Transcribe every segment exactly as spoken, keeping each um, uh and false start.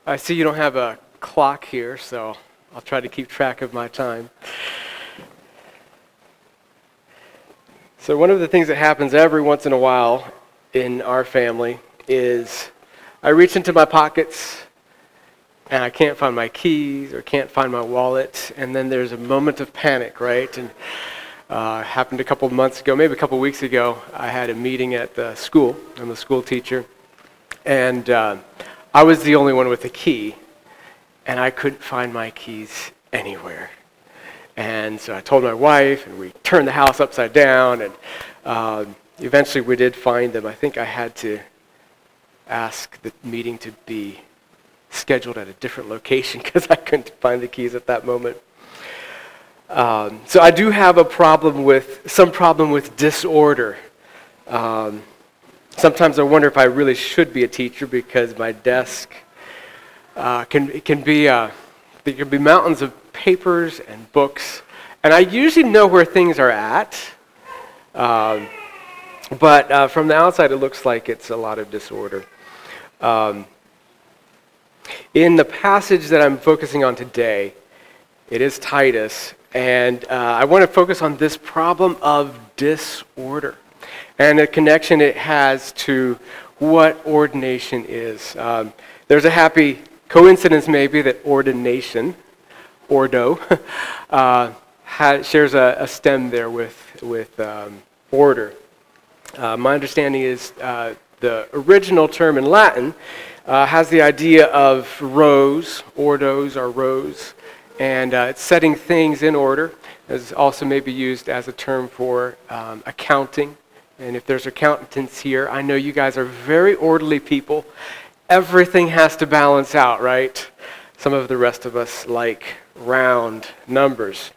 I see you don't have a clock here, so I'll try to keep track of my time. So one of the things that happens every once in a while in our family is I reach into my pockets and I can't find my keys or can't find my wallet, and then there's a moment of panic, right? And uh, happened a couple of months ago, maybe a couple of weeks ago. I had a meeting at the school. I'm a school teacher, and uh, I was the only one with a key, and I couldn't find my keys anywhere. And so I told my wife, and we turned the house upside down, and uh, eventually we did find them. I think I had to ask the meeting to be scheduled at a different location because I couldn't find the keys at that moment. Um, so I do have a problem with, some problem with disorder. Um, sometimes I wonder if I really should be a teacher because my desk uh, can, it can be, uh, there can be mountains of papers and books, and I usually know where things are at, um, but uh, from the outside it looks like it's a lot of disorder. Um, in the passage that I'm focusing on today, it is Titus, and uh, I want to focus on this problem of disorder and the connection it has to what ordination is. Um, there's a happy coincidence maybe that ordination, ordo, uh, has, shares a, a stem there with, with um, order. Uh, my understanding is uh, the original term in Latin uh, has the idea of rows, ordos are rows, and uh, it's setting things in order. It's also maybe used as a term for um, accounting. And if there's accountants here, I know you guys are very orderly people. Everything has to balance out, right? Some of the rest of us like round numbers.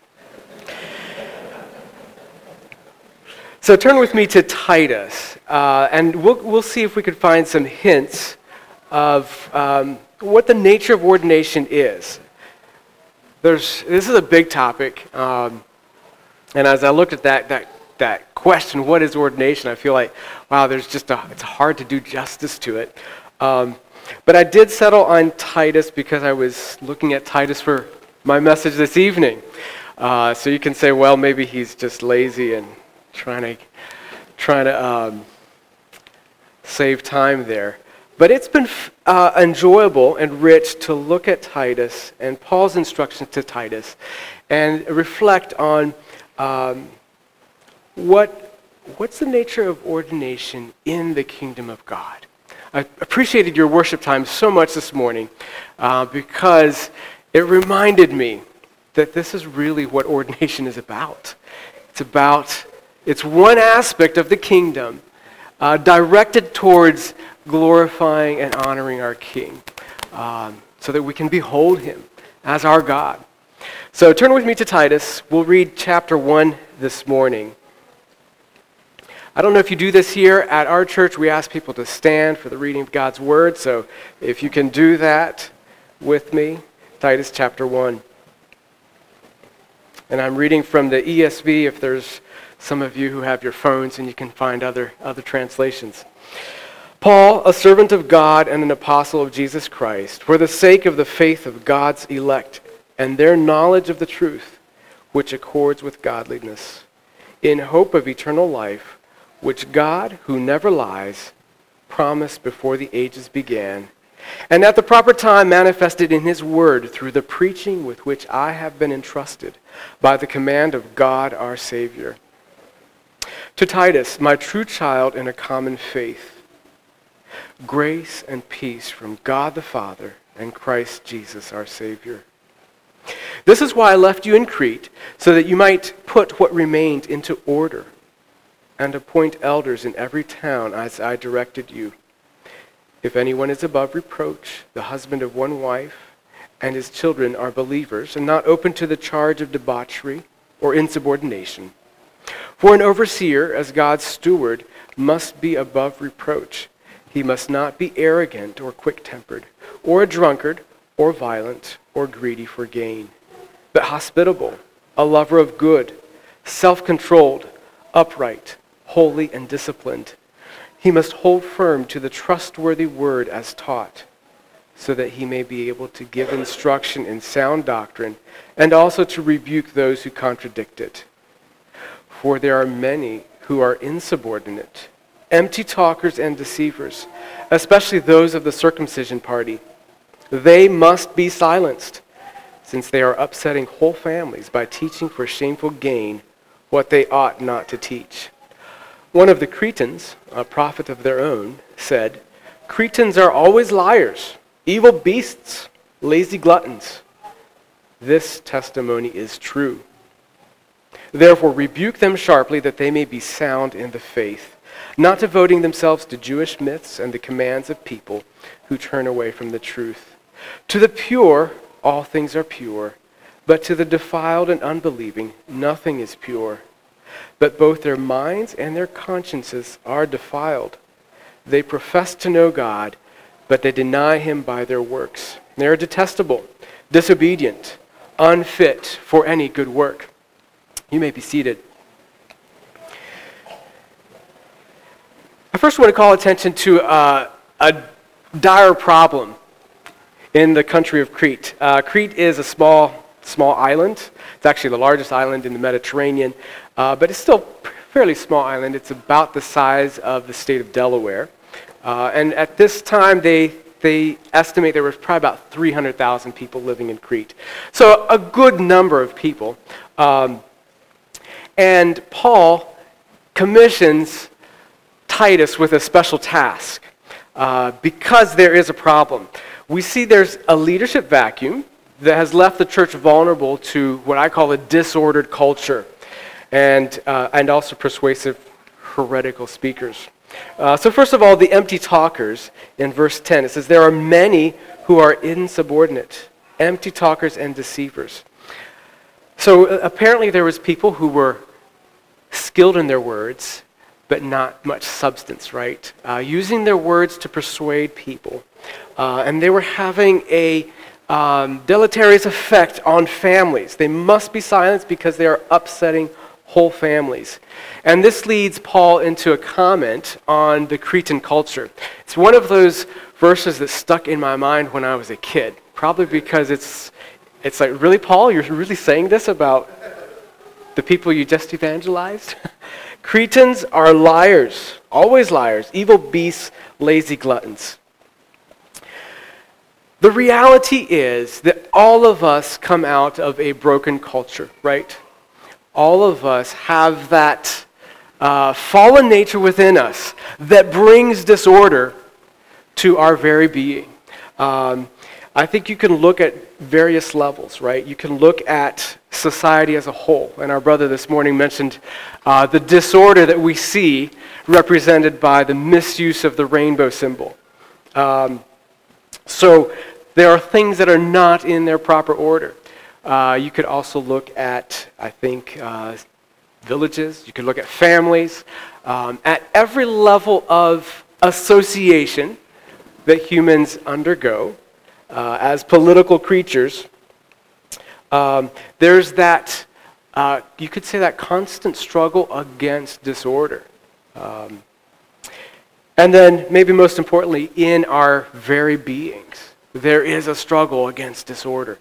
So turn with me to Titus, uh, and we'll, we'll see if we could find some hints of um, what the nature of ordination is. There's, this is a big topic, um, and as I looked at that, that that question, what is ordination, I feel like, wow, there's just a, it's hard to do justice to it. Um, but I did settle on Titus because I was looking at Titus for my message this evening. Uh, so you can say, well, maybe he's just lazy and trying to trying to um, save time there. But it's been uh, enjoyable and rich to look at Titus and Paul's instructions to Titus and reflect on um, what what's the nature of ordination in the kingdom of God. I appreciated your worship time so much this morning uh, because it reminded me that this is really what ordination is about. It's about, it's one aspect of the kingdom uh, directed towards glorifying and honoring our King um, so that we can behold him as our God. So turn with me to Titus. We'll read chapter one this morning. I don't know if you do this here at our church. We ask people to stand for the reading of God's word. So if you can do that with me, Titus chapter one. And I'm reading from the E S V if there's some of you who have your phones and you can find other, other translations. Paul, a servant of God and an apostle of Jesus Christ, for the sake of the faith of God's elect and their knowledge of the truth, which accords with godliness, in hope of eternal life, which God, who never lies, promised before the ages began, and at the proper time manifested in his word through the preaching with which I have been entrusted by the command of God our Savior. To Titus, my true child in a common faith, grace and peace from God the Father and Christ Jesus our Savior. This is why I left you in Crete, so that you might put what remained into order and appoint elders in every town as I directed you. If anyone is above reproach, the husband of one wife, and his children are believers, and not open to the charge of debauchery or insubordination. For an overseer, as God's steward, must be above reproach. He must not be arrogant or quick-tempered, or a drunkard, or violent, or greedy for gain, but hospitable, a lover of good, self-controlled, upright, holy, and disciplined. He must hold firm to the trustworthy word as taught, so that he may be able to give instruction in sound doctrine, and also to rebuke those who contradict it. For there are many who are insubordinate, empty talkers and deceivers, especially those of the circumcision party. They must be silenced, since they are upsetting whole families by teaching for shameful gain what they ought not to teach. One of the Cretans, a prophet of their own, said, "Cretans are always liars, evil beasts, lazy gluttons." This testimony is true. Therefore rebuke them sharply, that they may be sound in the faith, not devoting themselves to Jewish myths and the commands of people who turn away from the truth. To the pure, all things are pure, but to the defiled and unbelieving, nothing is pure. But both their minds and their consciences are defiled. They profess to know God, but they deny him by their works. They are detestable, disobedient, unfit for any good work. You may be seated. I first want to call attention to uh, a dire problem in the country of Crete. Uh, Crete is a small, small island. It's actually the largest island in the Mediterranean, uh, but it's still a fairly small island. It's about the size of the state of Delaware. Uh, and at this time, they they estimate there were probably about three hundred thousand people living in Crete. So a good number of people. Um, and Paul commissions Titus with a special task uh, because there is a problem. We see there's a leadership vacuum that has left the church vulnerable to what I call a disordered culture and, uh, and also persuasive heretical speakers. Uh, so first of all, the empty talkers in verse ten. It says, there are many who are insubordinate, empty talkers and deceivers. So uh, apparently there was people who were skilled in their words, but not much substance, right? Uh, using their words to persuade people. Uh, and they were having a um, deleterious effect on families. They must be silenced because they are upsetting whole families. And this leads Paul into a comment on the Cretan culture. It's one of those verses that stuck in my mind when I was a kid, probably because it's it's like, really, Paul, you're really saying this about the people you just evangelized? Cretans are liars, always liars, evil beasts, lazy gluttons. The reality is that all of us come out of a broken culture, right? All of us have that uh, fallen nature within us that brings disorder to our very being. Um, I think you can look at various levels, right? You can look at society as a whole. And our brother this morning mentioned uh, the disorder that we see represented by the misuse of the rainbow symbol. Um, so there are things that are not in their proper order. Uh, you could also look at, I think, uh, villages. You could look at families. Um, at every level of association that humans undergo uh, as political creatures, um, there's that, uh, you could say that constant struggle against disorder. Um, and then, maybe most importantly, in our very beings, there is a struggle against disorder.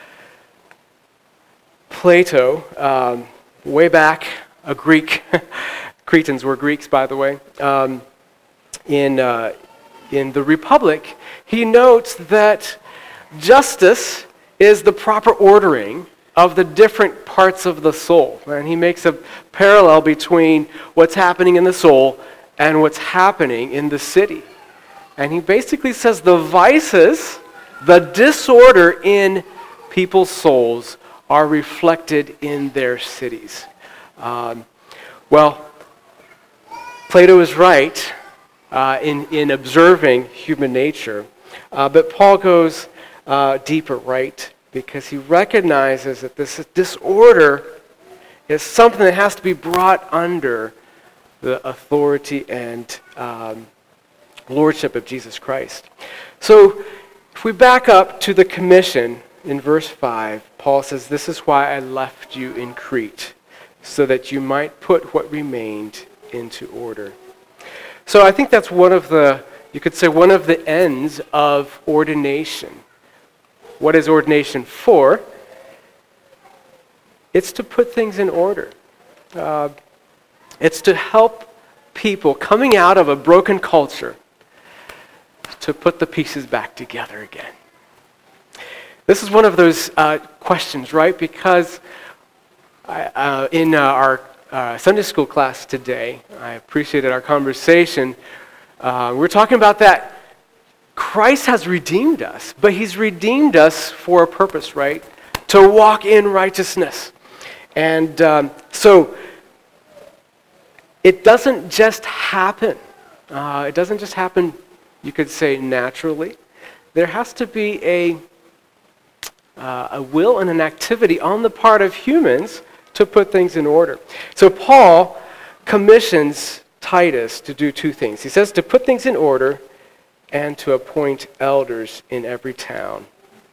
Plato, um, way back, a Greek, Cretans were Greeks, by the way, um, in, uh, in the Republic, he notes that justice is the proper ordering of the different parts of the soul. And he makes a parallel between what's happening in the soul and what's happening in the city. And he basically says the vices, the disorder in people's souls are reflected in their cities. Um, well, Plato is right uh, in, in observing human nature, uh, but Paul goes uh, deeper, right? Because he recognizes that this disorder is something that has to be brought under the authority and um, lordship of Jesus Christ. So if we back up to the commission in verse five, Paul says, "This is why I left you in Crete, so that you might put what remained into order." So I think that's one of the You could say one of the ends of ordination. What is ordination for? It's to put things in order. Uh, it's to help people coming out of a broken culture to put the pieces back together again. This is one of those uh, questions, right? Because I, uh, in uh, our uh, Sunday school class today, I appreciated our conversation. Uh, we're talking about that Christ has redeemed us, but he's redeemed us for a purpose, right? To walk in righteousness. And um, so it doesn't just happen. Uh, it doesn't just happen, you could say, naturally. There has to be a, uh, a will and an activity on the part of humans to put things in order. So Paul commissions Titus to do two things. He says to put things in order and to appoint elders in every town.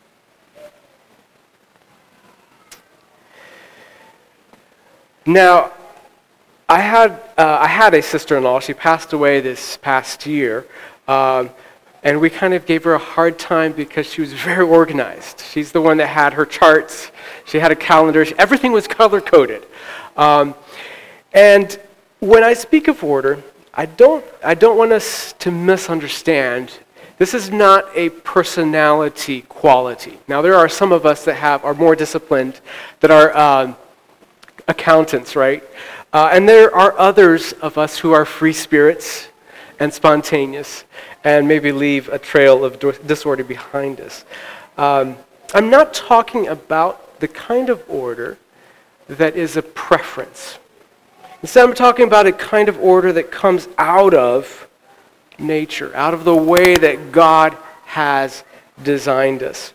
Now, I had uh, I had a sister-in-law. She passed away this past year, um, and we kind of gave her a hard time because she was very organized. She's the one that had her charts. She had a calendar. Everything was color-coded. Um, and when I speak of order, I don't I don't want us to misunderstand. This is not a personality quality. Now, there are some of us that have are more disciplined, that are um, accountants, right? Uh, and there are others of us who are free spirits and spontaneous and maybe leave a trail of disorder behind us. Um, I'm not talking about the kind of order that is a preference. Instead, I'm talking about a kind of order that comes out of nature, out of the way that God has designed us.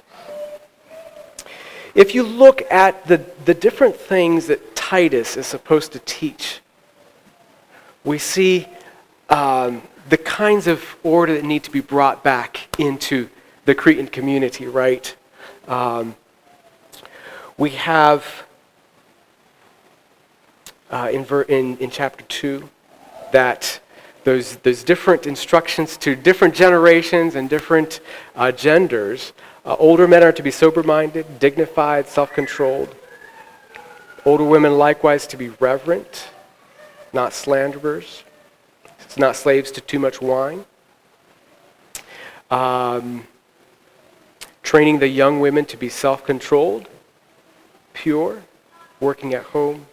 If you look at the, the different things that Titus is supposed to teach, we see um, the kinds of order that need to be brought back into the Cretan community, right? Um, we have uh, in, ver- in in chapter two that those those different instructions to different generations and different uh, genders. Uh, older men are to be sober-minded, dignified, self-controlled. Older women likewise to be reverent, not slanderers, not slaves to too much wine. Um, training the young women to be self-controlled, pure, working at home.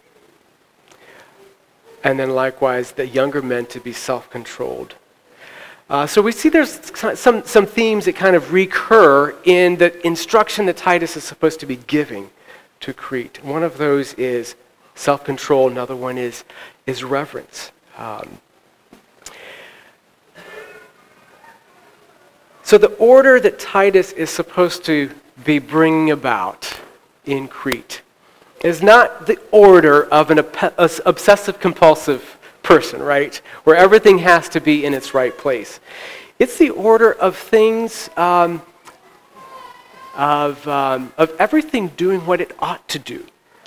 And then likewise the younger men to be self-controlled. Uh, so we see there's some, some themes that kind of recur in the instruction that Titus is supposed to be giving to Crete. One of those is self-control. Another one is, is reverence. Um, so the order that Titus is supposed to be bringing about in Crete is not the order of an obsessive-compulsive person, right? Where everything has to be in its right place. It's the order of things, um, of, um, of everything doing what it ought to do.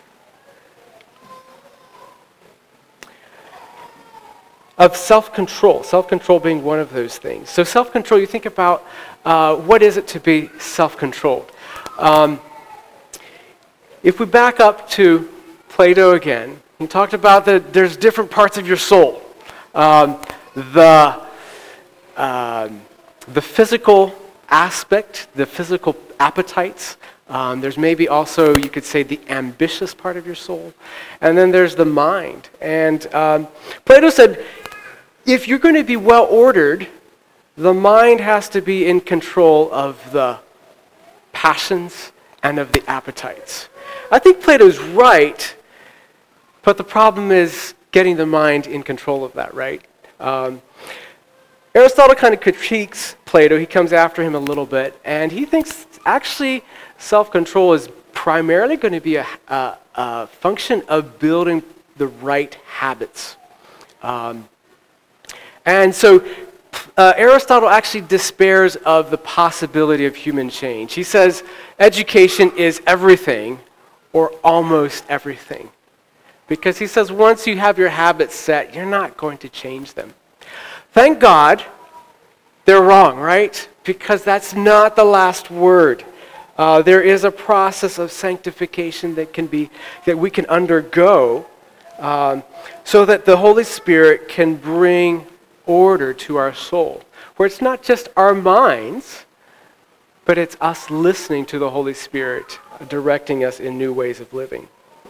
Of self-control, self-control being one of those things. So self-control, you think about uh, what is it to be self-controlled? Um, if we back up to Plato again, he talked about that there's different parts of your soul. Um, the, um, the physical aspect, the physical appetites. Um, there's maybe also, you could say, the ambitious part of your soul. And then there's the mind. And um, Plato said, if you're going to be well ordered, the mind has to be in control of the passions and of the appetites. I think Plato's right, but the problem is getting the mind in control of that, right? Um, Aristotle kind of critiques Plato. He comes after him a little bit, and he thinks actually self-control is primarily going to be a, a, a function of building the right habits. Um, and so uh, Aristotle actually despairs of the possibility of human change. He says education is everything or almost everything. Because he says once you have your habits set, you're not going to change them. Thank God they're wrong, right? Because that's not the last word. Uh, there is a process of sanctification that can be that we can undergo, um, so that the Holy Spirit can bring order to our soul, where it's not just our minds, but it's us listening to the Holy Spirit directing us in new ways of living.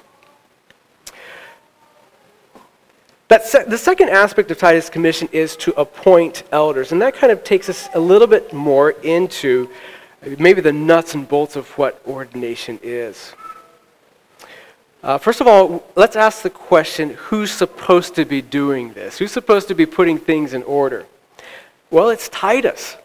That se- the second aspect of Titus' commission is to appoint elders, and that kind of takes us a little bit more into maybe the nuts and bolts of what ordination is. Uh, first of all, let's ask the question, who's supposed to be doing this? Who's supposed to be putting things in order? Well, it's Titus.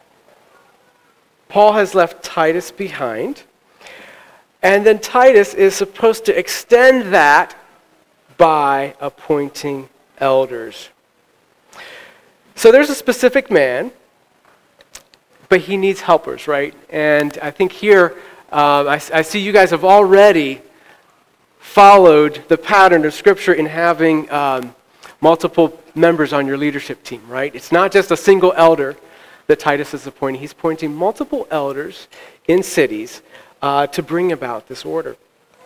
Paul has left Titus behind, and then Titus is supposed to extend that by appointing elders. So there's a specific man, but he needs helpers, right? And I think here, um, I, I see you guys have already followed the pattern of Scripture in having um, multiple members on your leadership team, right? It's not just a single elder that Titus is appointing. He's appointing multiple elders in cities uh, to bring about this order.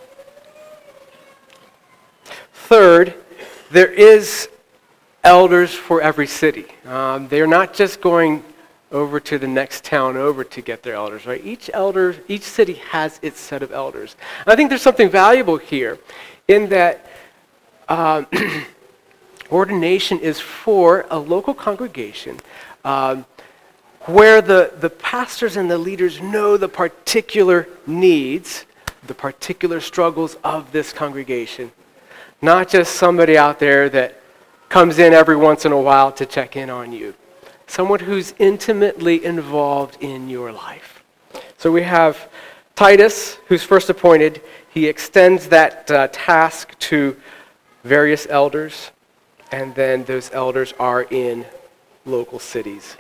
Third, there is elders for every city. Um, they're not just going over to the next town over to get their elders, right? Each elder, each city has its set of elders. And I think there's something valuable here in that um, ordination is for a local congregation um, where the, the pastors and the leaders know the particular needs, the particular struggles of this congregation. Not just somebody out there that comes in every once in a while to check in on you. Someone who's intimately involved in your life. So we have Titus, who's first appointed. He extends that uh, task to various elders, and then those elders are in local cities.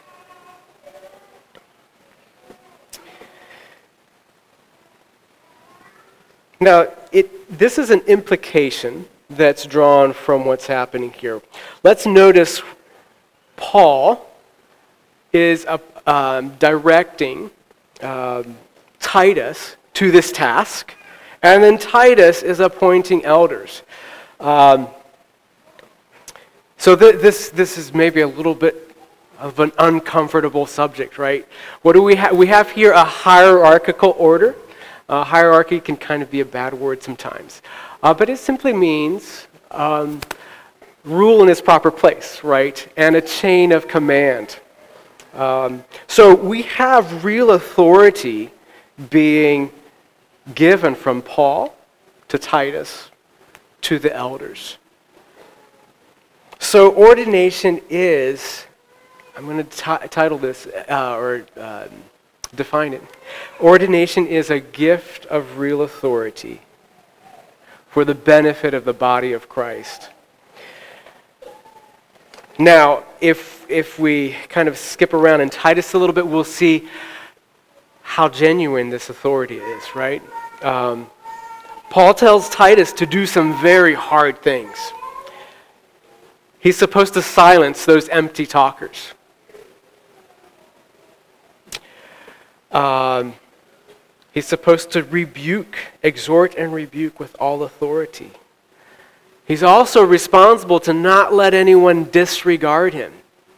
Now, it, this is an implication that's drawn from what's happening here. Let's notice Paul is uh, um, directing um, Titus to this task, and then Titus is appointing elders. Um, so th- this this is maybe a little bit of an uncomfortable subject, right? What do we have? We have here a hierarchical order. Uh, hierarchy can kind of be a bad word sometimes, uh, but it simply means um, rule in its proper place, right? And a chain of command. Um, so we have real authority being given from Paul to Titus to the elders. So ordination is, I'm going to t- title this uh, or uh, define it. Ordination is a gift of real authority for the benefit of the body of Christ. Now, if if we kind of skip around in Titus a little bit, we'll see how genuine this authority is, right? Um, Paul tells Titus to do some very hard things. He's supposed to silence those empty talkers. Um, he's supposed to rebuke, exhort and rebuke with all authority. He's also responsible to not let anyone disregard him.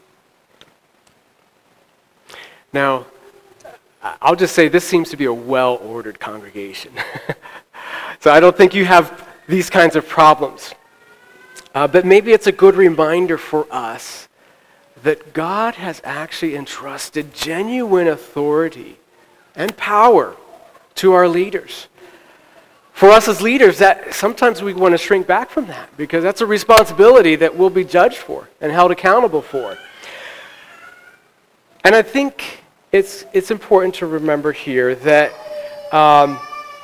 Now, I'll just say this seems to be a well-ordered congregation. So I don't think you have these kinds of problems. Uh, but maybe it's a good reminder for us that God has actually entrusted genuine authority and power to our leaders. For us as leaders, that sometimes we want to shrink back from that because that's a responsibility that we'll be judged for and held accountable for. And I think it's it's important to remember here that um,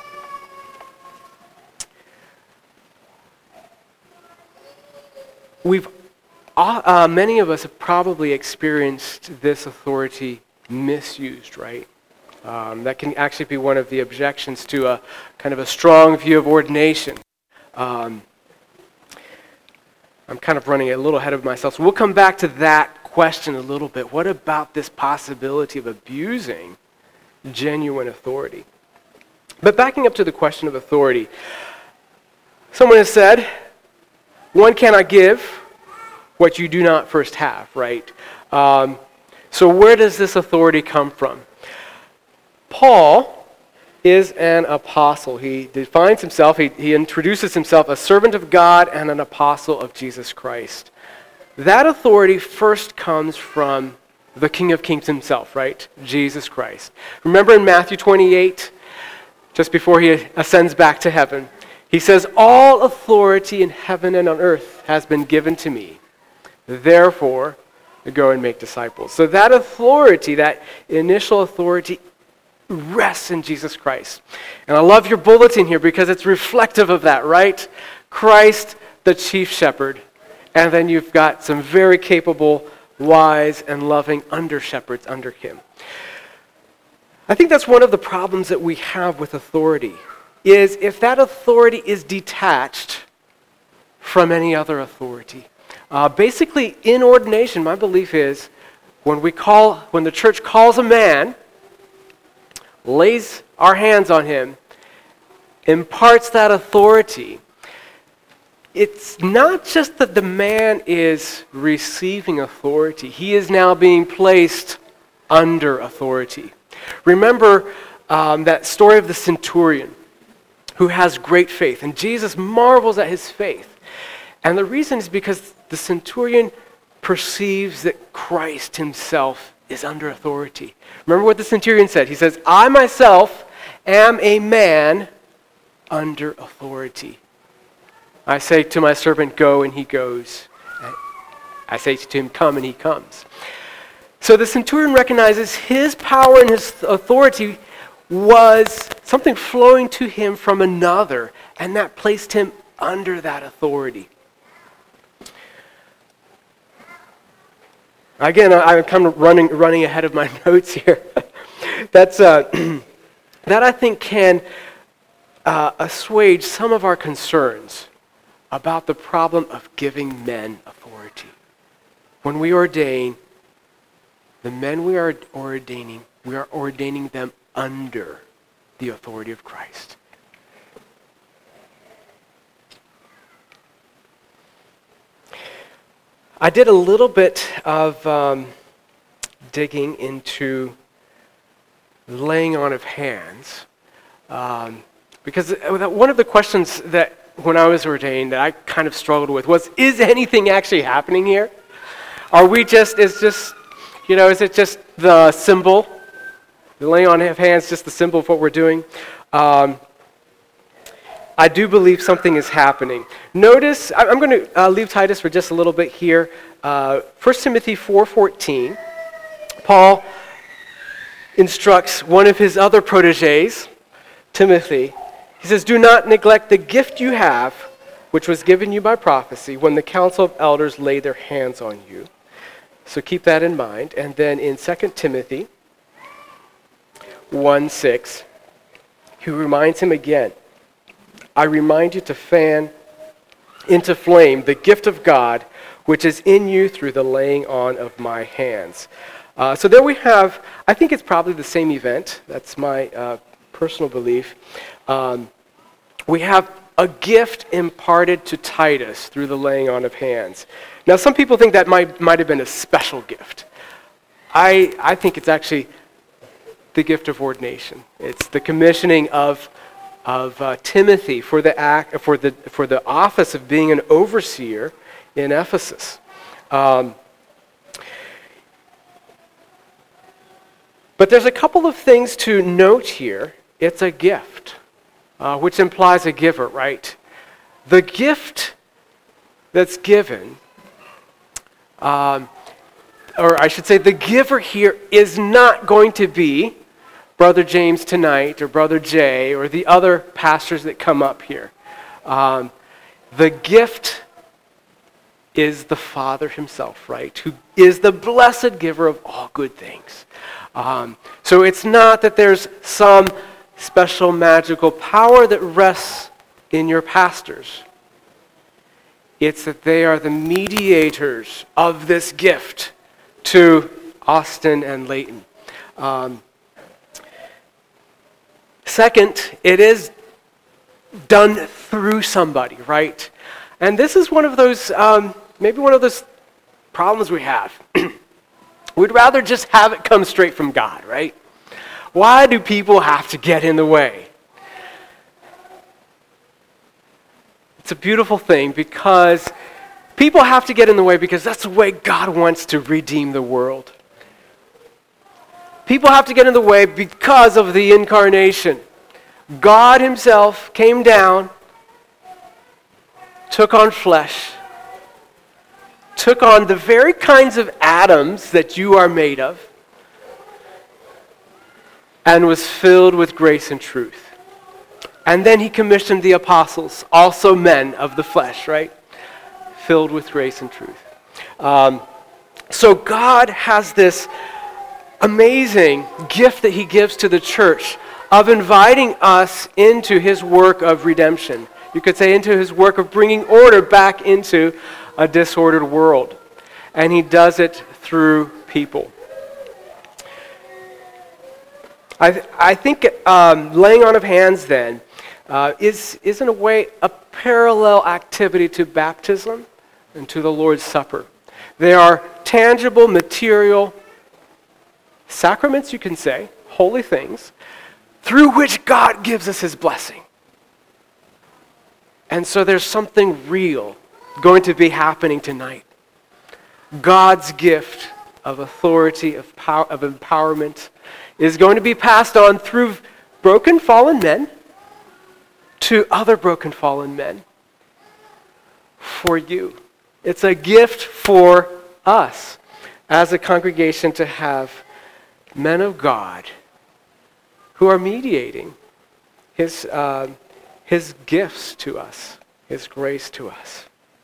we've uh, uh, many of us have probably experienced this authority misused, right? Um, that can actually be one of the objections to a kind of a strong view of ordination. Um, I'm kind of running a little ahead of myself, so we'll come back to that question a little bit, what about this possibility of abusing genuine authority? But backing up to the question of authority, someone has said, one cannot give what you do not first have, right? Um, so where does this authority come from? Paul is an apostle. He defines himself, he, he introduces himself a servant of God and an apostle of Jesus Christ. That authority first comes from the King of Kings himself, right? Jesus Christ. Remember in Matthew twenty-eight, just before he ascends back to heaven, he says, all authority in heaven and on earth has been given to me. Therefore, go and make disciples. So that authority, that initial authority, rests in Jesus Christ. And I love your bulletin here because it's reflective of that, right? Christ, the chief shepherd. And then you've got some very capable, wise, and loving under-shepherds under him. I think that's one of the problems that we have with authority, is if that authority is detached from any other authority. Uh, basically, in ordination, my belief is when we call, when the church calls a man, lays our hands on him, imparts that authority, it's not just that the man is receiving authority. He is now being placed under authority. Remember um, that story of the centurion who has great faith, and Jesus marvels at his faith. And the reason is because the centurion perceives that Christ himself is under authority. Remember what the centurion said. He says, I myself am a man under authority. I say to my servant, go, and he goes. I say to him, come, and he comes. So the centurion recognizes his power and his authority was something flowing to him from another, and that placed him under that authority. Again, I'm kind of running running ahead of my notes here. That's uh, that I think can uh, assuage some of our concerns about the problem of giving men authority. When we ordain, the men we are ordaining, we are ordaining them under the authority of Christ. I did a little bit of um, digging into laying on of hands, um, because one of the questions that when I was ordained that I kind of struggled with was, is anything actually happening here? Are we just, is just, you know, is it just the symbol? The laying on of hands, just the symbol of what we're doing? Um, I do believe something is happening. Notice, I'm going to uh, leave Titus for just a little bit here. Uh, First Timothy four fourteen, Paul instructs one of his other proteges, Timothy. He says, do not neglect the gift you have, which was given you by prophecy, when the council of elders laid their hands on you. So keep that in mind. And then in Second Timothy one six, he reminds him again, I remind you to fan into flame the gift of God, which is in you through the laying on of my hands. Uh, so there we have, I think it's probably the same event. That's my uh, personal belief. Um, we have a gift imparted to Titus through the laying on of hands. Now, some people think that might, might have been a special gift. I, I think it's actually the gift of ordination. It's the commissioning of of uh, Timothy for the act for the for the office of being an overseer in Ephesus. Um, but there's a couple of things to note here. It's a gift, uh, which implies a giver, right? The gift that's given, um, or I should say, the giver here is not going to be Brother James tonight, or Brother Jay, or the other pastors that come up here. Um, the gift is the Father himself, right? Who is the blessed giver of all good things. Um, so it's not that there's some special magical power that rests in your pastors. It's that they are the mediators of this gift to Austin and Layton. Um, second, it is done through somebody, right? And this is one of those, um, maybe one of those problems we have. We'd rather just have it come straight from God, right? Why do people have to get in the way? It's a beautiful thing because people have to get in the way because that's the way God wants to redeem the world. People have to get in the way because of the incarnation. God himself came down, took on flesh, took on the very kinds of atoms that you are made of, and was filled with grace and truth. And then he commissioned the apostles, also men of the flesh, right? Filled with grace and truth. Um, so God has this amazing gift that he gives to the church of inviting us into his work of redemption. You could say into his work of bringing order back into a disordered world. And he does it through people. I, th- I think um, laying on of hands then uh, is, is in a way a parallel activity to baptism and to the Lord's Supper. They are tangible, material sacraments, you can say, holy things, through which God gives us his blessing. And so there's something real going to be happening tonight. God's gift of authority, of power, of empowerment is going to be passed on through broken, fallen men to other broken, fallen men for you. It's a gift for us as a congregation to have men of God who are mediating his, uh, his gifts to us, his grace to us.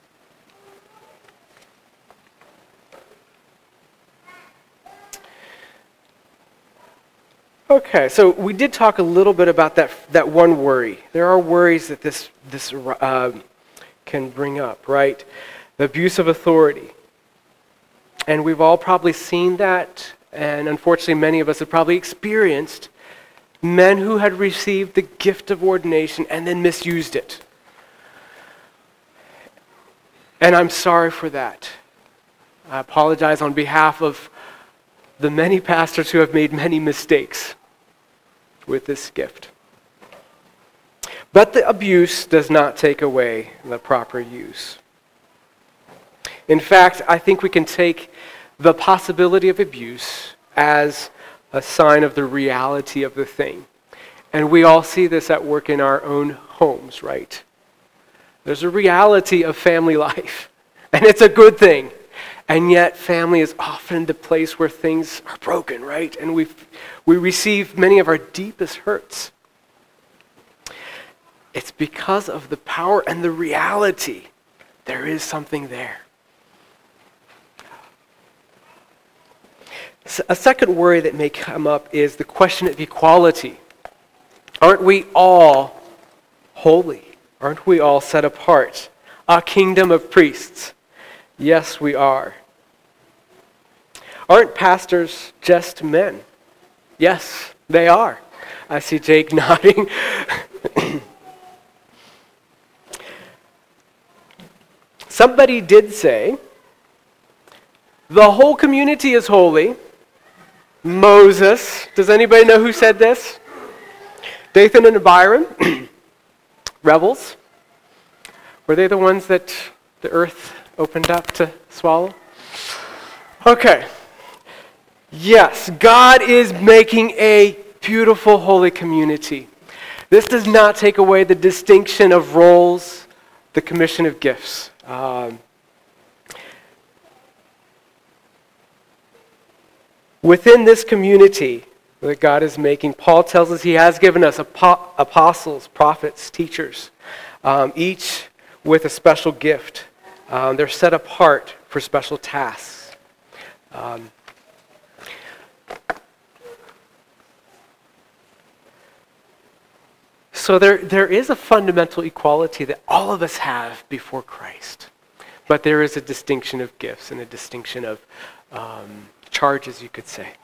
Okay, so we did talk a little bit about that that one worry. There are worries that this this uh, can bring up, right? The abuse of authority. And we've all probably seen that, and unfortunately many of us have probably experienced men who had received the gift of ordination and then misused it. And I'm sorry for that. I apologize on behalf of the many pastors who have made many mistakes with this gift. But the abuse does not take away the proper use. In fact, I think we can take the possibility of abuse as a sign of the reality of the thing. And we all see this at work in our own homes, right? There's a reality of family life, and it's a good thing. And yet family is often the place where things are broken, right? And we we receive many of our deepest hurts. It's because of the power and the reality. There is something there. A second worry that may come up is the question of equality. Aren't we all holy? Aren't we all set apart? A kingdom of priests. Yes, we are. Aren't pastors just men? Yes, they are. I see Jake nodding. Somebody did say, the whole community is holy. Moses. Does anybody know who said this? Dathan and Abiram, rebels. Were they the ones that the earth opened up to swallow? Okay. Yes, God is making a beautiful, holy community. This does not take away the distinction of roles, the commission of gifts. Um, within this community that God is making, Paul tells us he has given us apo- apostles, prophets, teachers, um, each with a special gift. Um, they're set apart for special tasks. Um, so there, there is a fundamental equality that all of us have before Christ. But there is a distinction of gifts and a distinction of, um, charges, you could say.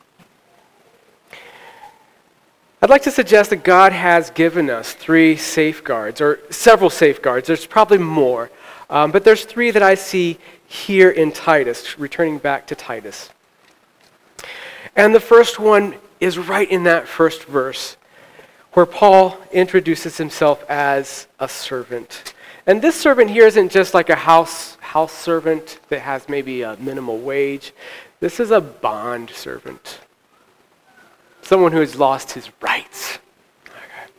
I'd like to suggest that God has given us three safeguards, or several safeguards. There's probably more, um, but there's three that I see here in Titus, returning back to Titus. And the first one is right in that first verse, where Paul introduces himself as a servant. And this servant here isn't just like a house, house servant that has maybe a minimal wage. This is a bond servant. Someone who has lost his rights. Okay.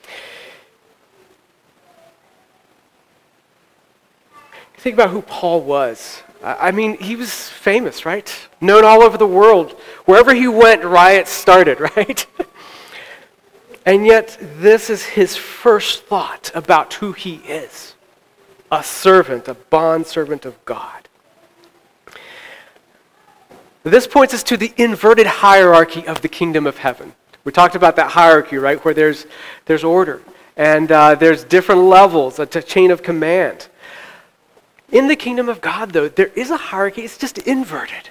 Think about who Paul was. I mean, he was famous, right? Known all over the world. Wherever he went, riots started, right? And yet, this is his first thought about who he is. A servant, a bond servant of God. This points us to the inverted hierarchy of the kingdom of heaven. We talked about that hierarchy, right, where there's there's order, and uh, there's different levels, a t- chain of command. In the kingdom of God, though, there is a hierarchy. It's just inverted.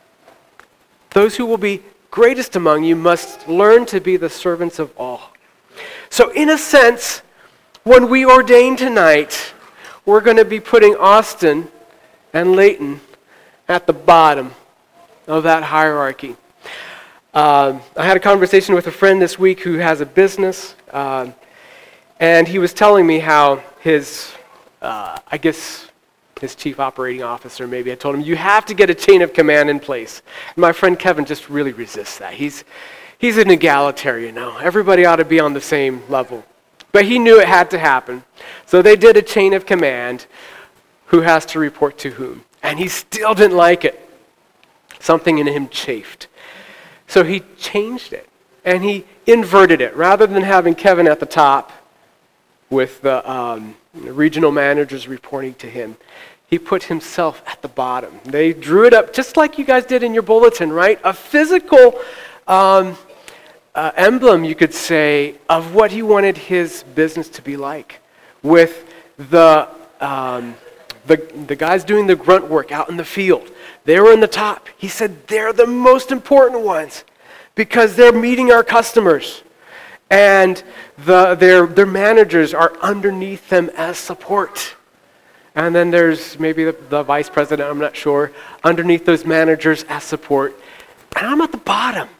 Those who will be greatest among you must learn to be the servants of all. So in a sense, when we ordain tonight, we're going to be putting Austin and Leighton at the bottom of that hierarchy. Um, I had a conversation with a friend this week who has a business, um, and he was telling me how his, uh, I guess, his chief operating officer maybe had told him, you have to get a chain of command in place. And my friend Kevin just really resists that. He's, he's an egalitarian, you know. Everybody ought to be on the same level. But he knew it had to happen. So they did a chain of command, who has to report to whom. And he still didn't like it. Something in him chafed. So he changed it, and he inverted it. Rather than having Kevin at the top with the um, regional managers reporting to him, he put himself at the bottom. They drew it up just like you guys did in your bulletin, right? A physical um, uh, emblem, you could say, of what he wanted his business to be like, with the um, the, the guys doing the grunt work out in the field. They were in the top. He said they're the most important ones because they're meeting our customers. And the, their, their managers are underneath them as support. And then there's maybe the, the vice president, I'm not sure, underneath those managers as support. And I'm at the bottom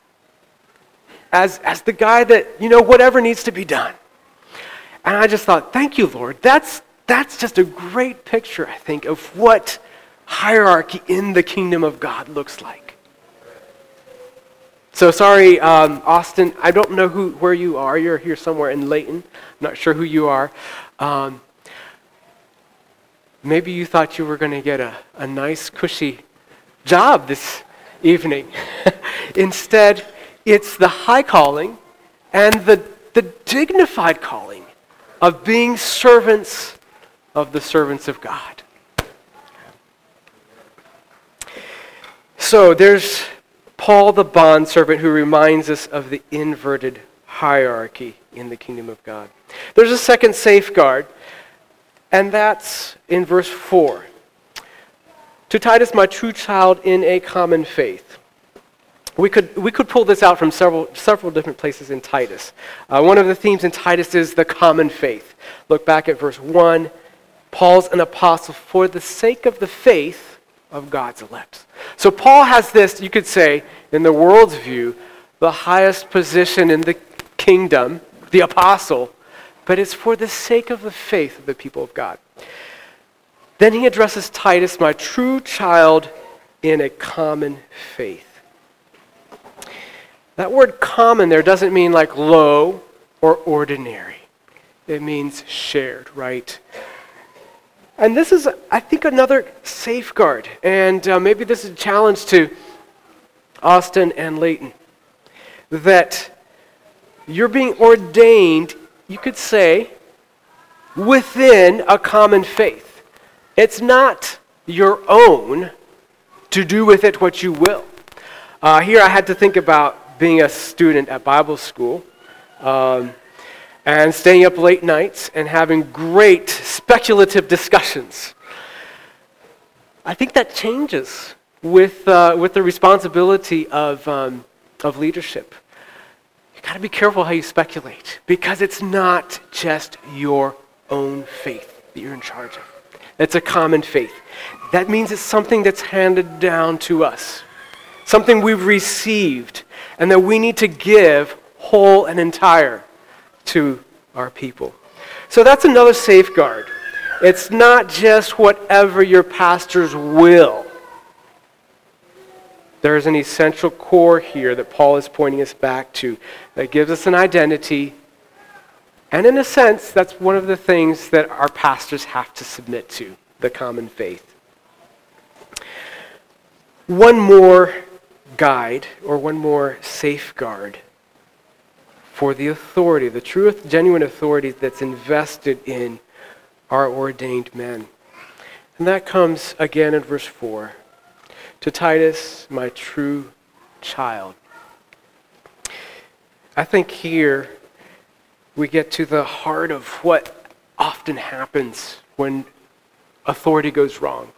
as, as the guy that, you know, whatever needs to be done. And I just thought, thank you, Lord. That's, that's just a great picture, I think, of what hierarchy in the kingdom of God looks like. So sorry, um, Austin, I don't know who where you are. You're here somewhere in Leighton. I'm not sure who you are. Um, maybe you thought you were going to get a, a nice, cushy job this evening. Instead, it's the high calling and the, the dignified calling of being servants of the servants of God. So there's Paul the bondservant who reminds us of the inverted hierarchy in the kingdom of God. There's a second safeguard, and that's in verse four. To Titus, my true child in a common faith. We could we could pull this out from several several different places in Titus. Uh, one of the themes in Titus is the common faith. Look back at verse one. Paul's an apostle for the sake of the faith of God's elect. So Paul has this, you could say, in the world's view, the highest position in the kingdom, the apostle, but it's for the sake of the faith of the people of God. Then he addresses Titus, my true child in a common faith. That word common there doesn't mean like low or ordinary. It means shared, right? And this is, I think, another safeguard. And uh, maybe this is a challenge to Austin and Leighton. That you're being ordained, you could say, within a common faith. It's not your own to do with it what you will. Uh, here I had to think about being a student at Bible school. Um, and staying up late nights and having great speculative discussions. I think that changes with uh, with the responsibility of um, of leadership. You got to be careful how you speculate, because it's not just your own faith that you're in charge of. It's a common faith. That means it's something that's handed down to us, something we've received, and that we need to give whole and entire to our people. So that's another safeguard. It's not just whatever your pastors will. There is an essential core here that Paul is pointing us back to that gives us an identity. And in a sense, that's one of the things that our pastors have to submit to, the common faith. One more guide, or one more safeguard for the authority, the true, genuine authority that's invested in our ordained men. And that comes again in verse four. To Titus, my true child. I think here we get to the heart of what often happens when authority goes wrong.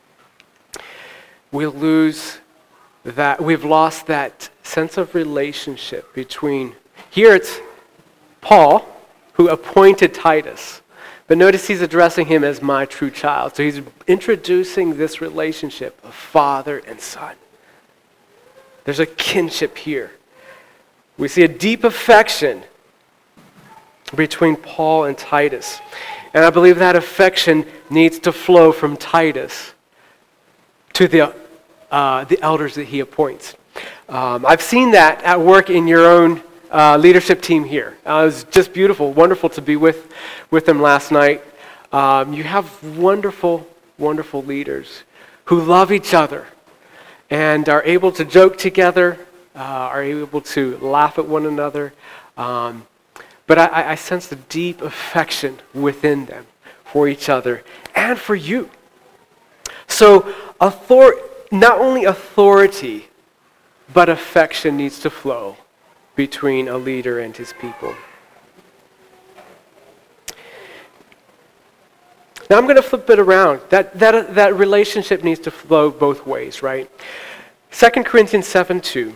We lose that, we've lost that sense of relationship between, here it's Paul who appointed Titus. But notice he's addressing him as my true child. So he's introducing this relationship of father and son. There's a kinship here. We see a deep affection between Paul and Titus. And I believe that affection needs to flow from Titus to the, uh, the elders that he appoints. Um, I've seen that at work in your own Uh, leadership team here. Uh, it was just beautiful, wonderful to be with, with them last night. Um, you have wonderful, wonderful leaders who love each other and are able to joke together, uh, are able to laugh at one another. Um, but I, I sense the deep affection within them for each other and for you. So author- not only authority, but affection needs to flow between a leader and his people. Now I'm going to flip it around. That, that, that relationship needs to flow both ways, right? Second Corinthians seven two.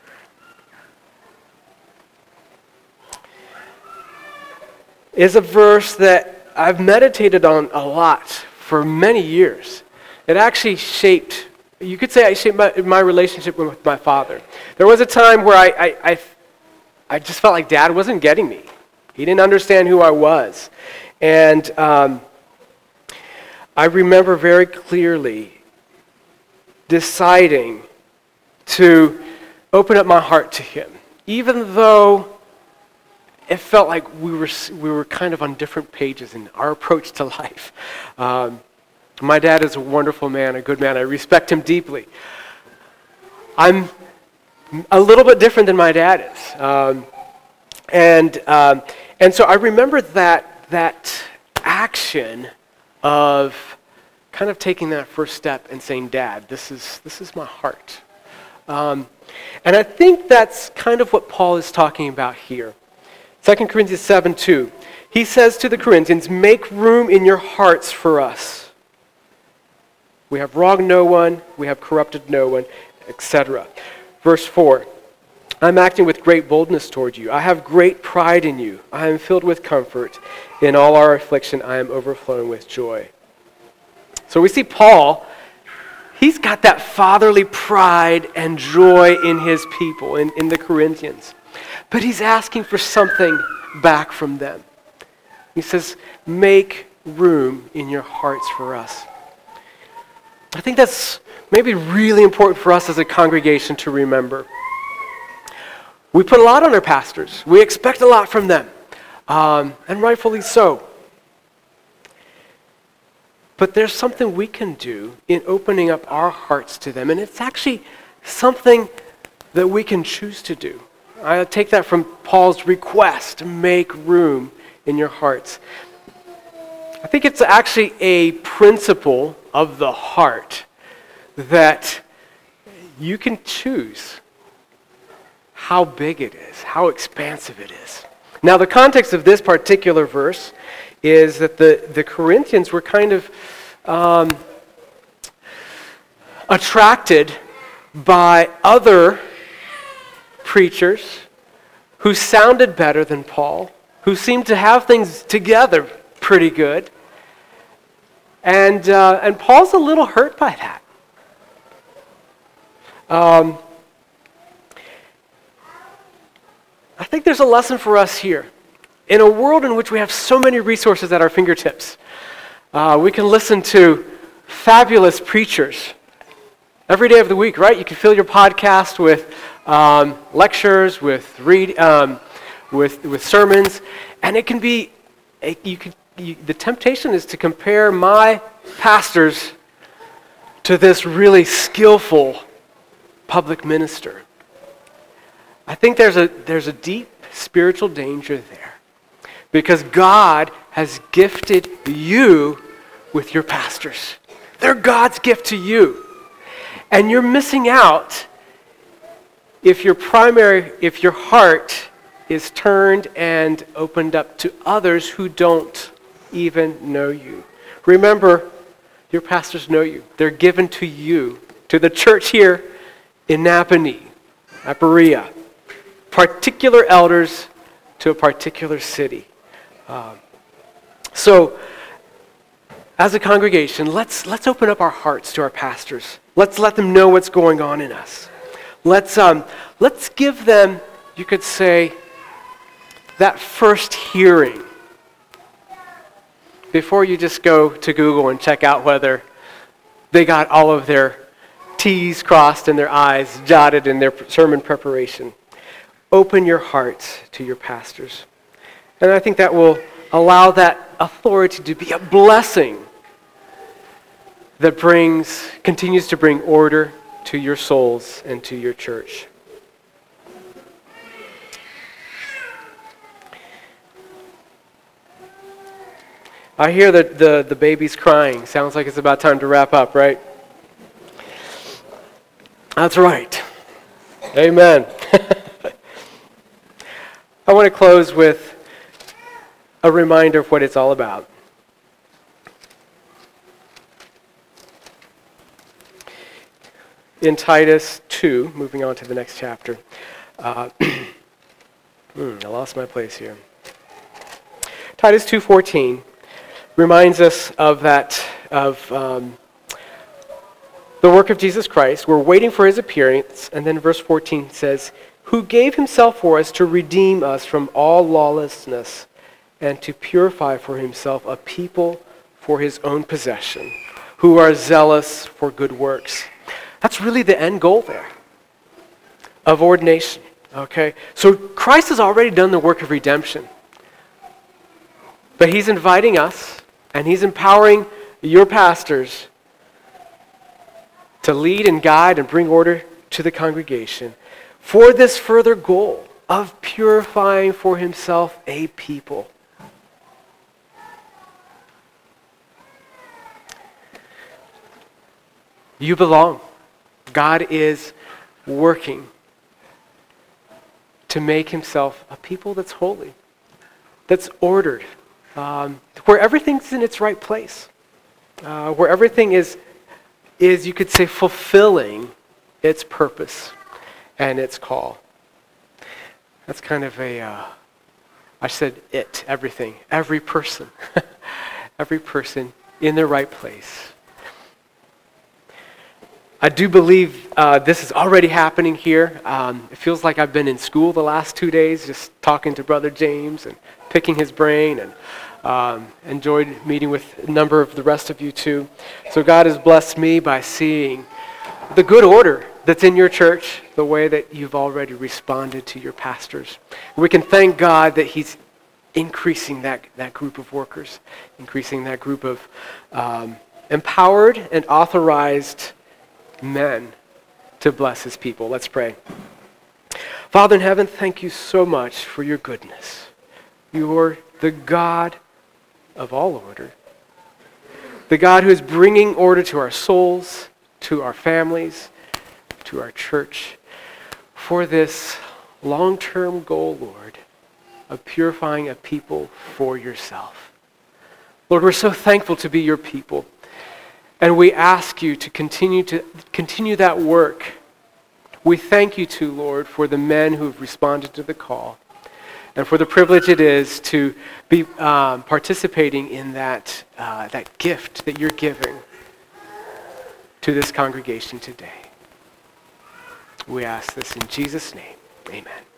Is a verse that I've meditated on a lot for many years. It actually shaped, you could say I shaped my, my relationship with my father. There was a time where I, I, I I just felt like Dad wasn't getting me. He didn't understand who I was. And um, I remember very clearly deciding to open up my heart to him, even though it felt like we were we were kind of on different pages in our approach to life. Um, my dad is a wonderful man, a good man. I respect him deeply. I'm a little bit different than my dad is. Um, and um, and so I remember that that action of kind of taking that first step and saying, Dad, this is this is my heart. Um, and I think that's kind of what Paul is talking about here. Second Corinthians seven two. He says to the Corinthians, make room in your hearts for us. We have wronged no one, we have corrupted no one, et cetera. Verse four, I'm acting with great boldness toward you. I have great pride in you. I am filled with comfort. In all our affliction, I am overflowing with joy. So we see Paul, he's got that fatherly pride and joy in his people, in, in the Corinthians. But he's asking for something back from them. He says, make room in your hearts for us. I think that's maybe really important for us as a congregation to remember. We put a lot on our pastors. We expect a lot from them, um, and rightfully so. But there's something we can do in opening up our hearts to them, and it's actually something that we can choose to do. I take that from Paul's request to make room in your hearts. I think it's actually a principle of the heart that you can choose how big it is, how expansive it is. Now, the context of this particular verse is that the, the Corinthians were kind of um, attracted by other preachers who sounded better than Paul, who seemed to have things together pretty good. And, uh, and Paul's a little hurt by that. Um, I think there's a lesson for us here. In a world in which we have so many resources at our fingertips, uh, we can listen to fabulous preachers every day of the week, right? You can fill your podcast with um, lectures, with read, um, with with sermons, and it can be. A, you could. You, the temptation is to compare my pastors to this really skillful public minister. I think there's a there's a deep spiritual danger there, because God has gifted you with your pastors. They're God's gift to you. And you're missing out if your primary, if your heart is turned and opened up to others who don't even know you. Remember, your pastors know you. They're given to you, to the church here in Napanee, at Berea. Particular elders to a particular city. Um, so, as a congregation, let's let's open up our hearts to our pastors. Let's let them know what's going on in us. Let's um, let's give them, you could say, that first hearing before you just go to Google and check out whether they got all of their T's crossed and their I's jotted in their sermon preparation. Open your hearts to your pastors. And I think that will allow that authority to be a blessing that brings, continues to bring order to your souls and to your church. I hear the, the, the baby's crying. Sounds like it's about time to wrap up, right? That's right. Amen. I want to close with a reminder of what it's all about. In Titus two, moving on to the next chapter. Uh, hmm, I lost my place here. Titus two fourteen reminds us of that, of um, the work of Jesus Christ. We're waiting for his appearance. And then verse fourteen says, who gave himself for us to redeem us from all lawlessness and to purify for himself a people for his own possession, who are zealous for good works. That's really the end goal there of ordination, okay? So Christ has already done the work of redemption. But he's inviting us, and he's empowering your pastors to lead and guide and bring order to the congregation for this further goal of purifying for himself a people. You belong. God is working to make himself a people that's holy, that's ordered, um, where everything's in its right place, uh, where everything is, is, you could say, fulfilling its purpose and its call. That's kind of a, uh, I said it, everything, every person, every person in the right place. I do believe uh, this is already happening here. Um, it feels like I've been in school the last two days, just talking to Brother James and picking his brain, and um, enjoyed meeting with a number of the rest of you too. So God has blessed me by seeing the good order that's in your church, the way that you've already responded to your pastors. We can thank God that he's increasing that, that group of workers, increasing that group of um, empowered and authorized men to bless his people. Let's pray. Father in heaven, thank you so much for your goodness. You are the God of all order. The God who is bringing order to our souls, to our families, to our church, for this long-term goal, Lord, of purifying a people for yourself. Lord, we're so thankful to be your people. And we ask you to continue to continue that work. We thank you too, Lord, for the men who have responded to the call and for the privilege it is to be um, participating in that, uh, that gift that you're giving to this congregation today. We ask this in Jesus' name. Amen.